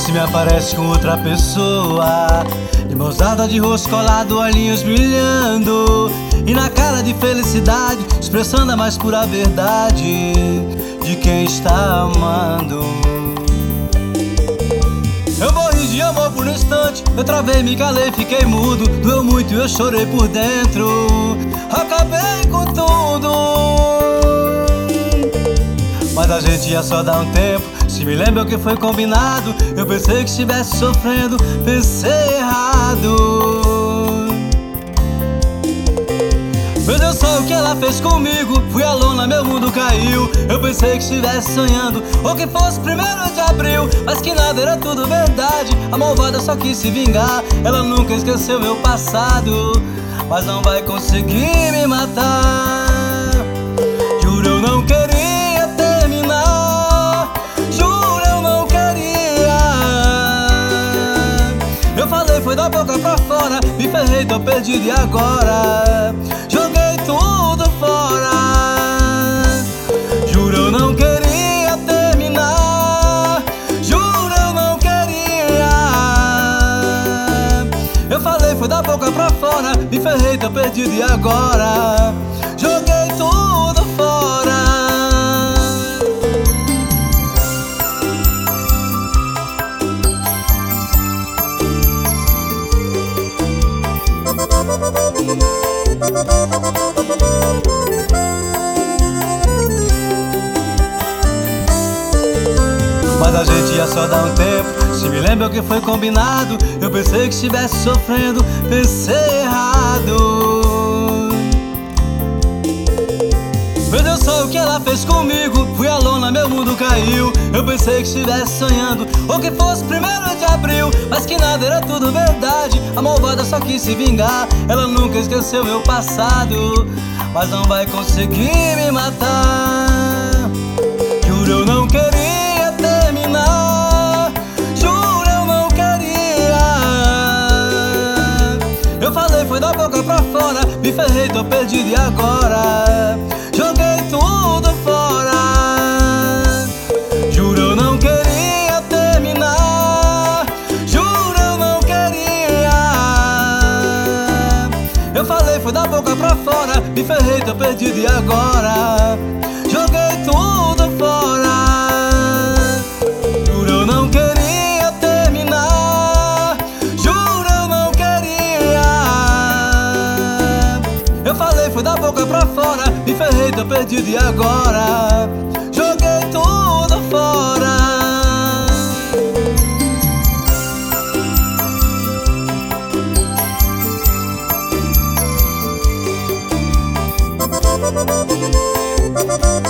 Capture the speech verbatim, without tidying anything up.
Você me aparece com outra pessoa, de mãos dadas, de rosto colado, olhinhos brilhando, e na cara de felicidade, expressando a mais pura verdade de quem está amando. Eu morri de amor por um instante, eu travei, me calei, fiquei mudo. Doeu muito e eu chorei por dentro, acabei com tudo. Mas a gente ia só dar um tempo, se me lembra o que foi combinado. Eu pensei que estivesse sofrendo, pensei errado. Meu Deus, só o que ela fez comigo, fui a lona, meu mundo caiu. Eu pensei que estivesse sonhando, ou que fosse primeiro de abril, mas que nada, era tudo verdade. A malvada só quis se vingar, ela nunca esqueceu meu passado, mas não vai conseguir me matar. Juro, eu não queria terminar, juro, eu não queria. Eu falei, foi da boca pra fora, me ferrei, tô perdido e agora joguei tudo fora. Juro, eu não queria terminar, juro, eu não queria. Eu falei, foi da boca pra fora, me ferrei, tô perdido e agora joguei tudo fora. Mas a gente ia só dar um tempo, se me lembra o que foi combinado. Eu pensei que estivesse sofrendo, pensei errado. Meu Deus, só o que ela fez comigo, fui a lona, meu mundo caiu. Eu pensei que estivesse sonhando, ou que fosse primeiro de abril, mas que nada, era tudo verdade. A malvada só quis se vingar, ela nunca esqueceu meu passado, mas não vai conseguir me matar. Juro, eu não queria terminar, juro, eu não queria. Eu falei, foi da boca pra fora, me ferrei, tô perdido e agora joguei tudo fora. Juro, eu não queria terminar, juro, eu não queria. Eu falei, foi da boca pra fora, me ferrei, tô perdido e agora joguei tudo fora. Juro, eu não queria terminar, juro, eu não queria. Eu falei, foi da boca pra fora, me ferrei, tô perdido e agora joguei tudo fora. Thank you.